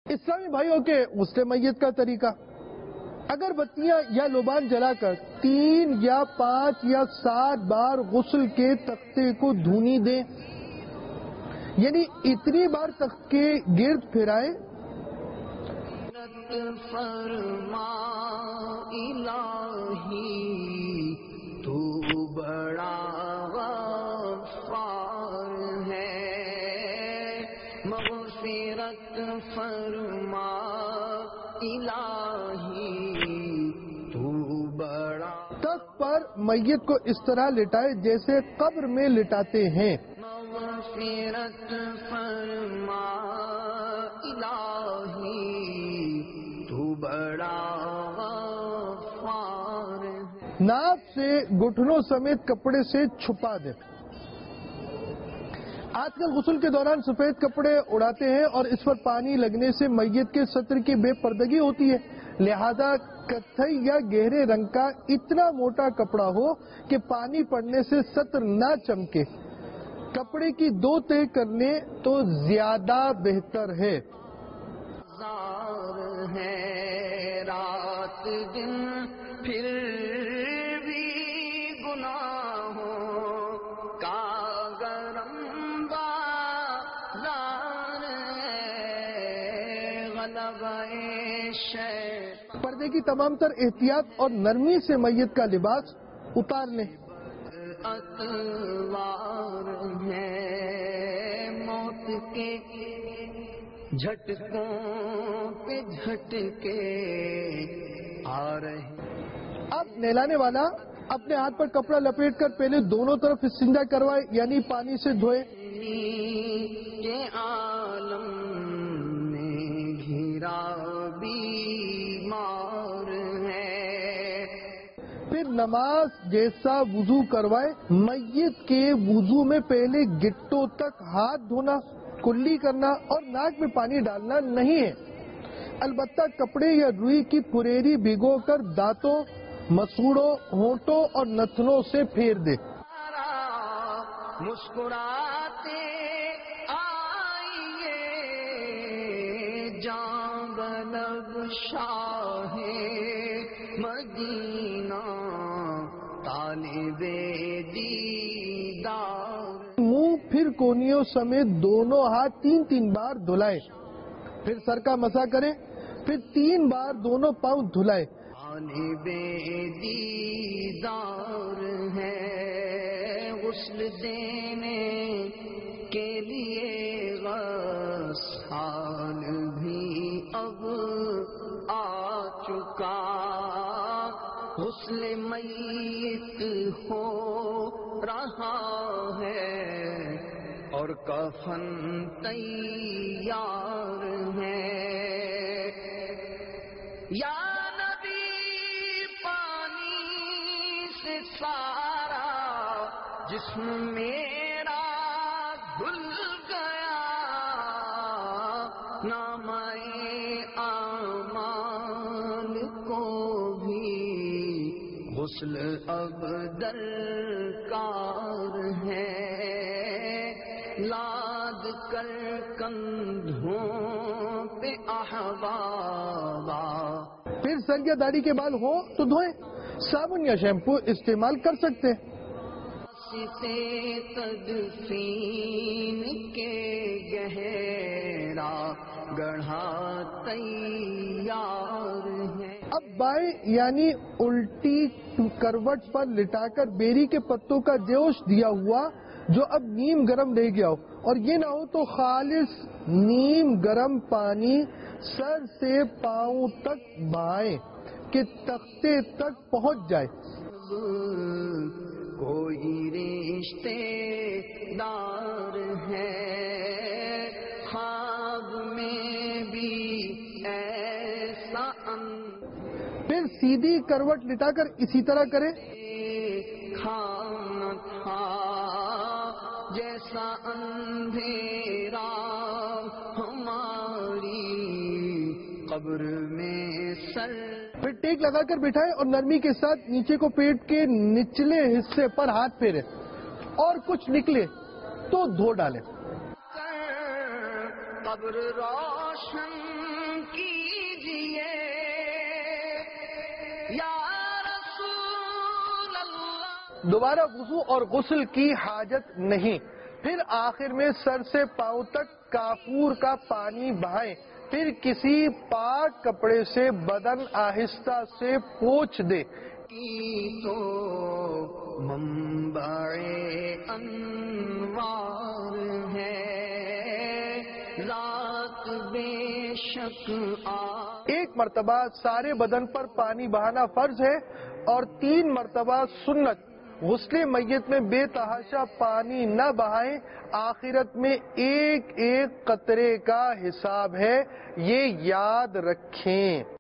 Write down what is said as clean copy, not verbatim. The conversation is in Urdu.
اسلامی بھائیوں کے غسل میت کا طریقہ، اگر بتیاں یا لوبان جلا کر 3 یا 5 یا 7 بار غسل کے تختے کو دھونی دیں، یعنی اتنی بار تخت کے گرد پھرائیں فرما الہی تو بڑا غفار ہے، مغفرت فرما الہی تو بڑا. تخت پر میت کو اس طرح لٹائے جیسے قبر میں لٹاتے ہیں. مغفرت فرما الہی تو بڑا غفار ہے. ناف سے گھٹنوں سمیت کپڑے سے چھپا دیں. آج کل غسل کے دوران سفید کپڑے اڑاتے ہیں اور اس پر پانی لگنے سے میت کے سطر کی بے پردگی ہوتی ہے، لہذا کتھئی یا گہرے رنگ کا اتنا موٹا کپڑا ہو کہ پانی پڑنے سے سطر نہ چمکے. کپڑے کی 2 تہہ کر لیں تو زیادہ بہتر ہے. ہے رات دن پھر بھی گناہوں کا گرم بازار ہے، غلبہ شیطان. پردے کی تمام تر احتیاط اور نرمی سے میت کا لباس اتار لیں. اتوار ہے، موت کے جھٹکوں پہ جھٹکے آ رہے. اب نہلانے والا اپنے ہاتھ پر کپڑا لپیٹ کر پہلے دونوں طرف استنجا کروائے، یعنی پانی سے دھوئے. یہ عالم میں گھرا بیمار ہے. پھر نماز جیسا وضو کروائے. میت کے وضو میں پہلے گٹوں تک ہاتھ دھونا، کلی کرنا اور ناک میں پانی ڈالنا نہیں ہے. البتہ کپڑے یا روئی کی پھریری بھگو کر دانتوں، مسوڑوں، ہونٹوں اور نتنوں سے پھیر دے. مسکراتے آئیے جاں بلب شاہ مدینہ طالب دیدار. منہ پھر کونیوں سمیت دونوں ہاتھ 3 بار دھلائے. پھر سر کا مسح کریں. پھر 3 بار دونوں پاؤں دھلائے. طالب دیدار ہے، غسل دینے کے لیے غسال بھی اب آ چکا. غسل میت ہو رہا ہے اور کفن تیار ہے. یا نبی پانی سے سارا جسم میرا دھل گیا، نامہ اعمال کو بھی غسل اب درکار ہے. لاد کر کندھوں پہ احبابا. پھر سر یا داڑھی کے بال ہوں تو دھوئیں. صابن یا شیمپو استعمال کر سکتے. سے تدفین کے گہرا گڑھا تیار ہے. اب بائیں یعنی الٹی کروٹ پر لٹا کر بیری کے پتوں کا جوش دیا ہوا جو اب نیم گرم رہ گیا ہو، اور یہ نہ ہو تو خالص نیم گرم پانی سر سے پاؤں تک بہائیں کہ تختے تک پہنچ جائے. کوئی رشتے دار ہے خواب میں بھی ایسا. پھر سیدھی کروٹ لٹا کر اسی طرح کریں. کھانا تھا جیسا اندھیرا ہماری قبر میں سر. پھر ٹیک لگا کر بٹھائیں اور نرمی کے ساتھ نیچے کو پیٹ کے نچلے حصے پر ہاتھ پھیریں اور کچھ نکلے تو دھو ڈالیں. قبر روشن کیجئے یا رسول اللہ. دوبارہ وضو اور غسل کی حاجت نہیں. پھر آخر میں سر سے پاؤں تک کافور کا پانی بہائیں. پھر کسی پاک کپڑے سے بدن آہستہ سے پوچھ دے. کی تو منبع انوار ہے ذات بے شک ایک مرتبہ سارے بدن پر پانی بہانا فرض ہے اور 3 مرتبہ سنت. غسل میت میں بے تحاشا پانی نہ بہائیں. آخرت میں ایک ایک قطرے کا حساب ہے، یہ یاد رکھیں.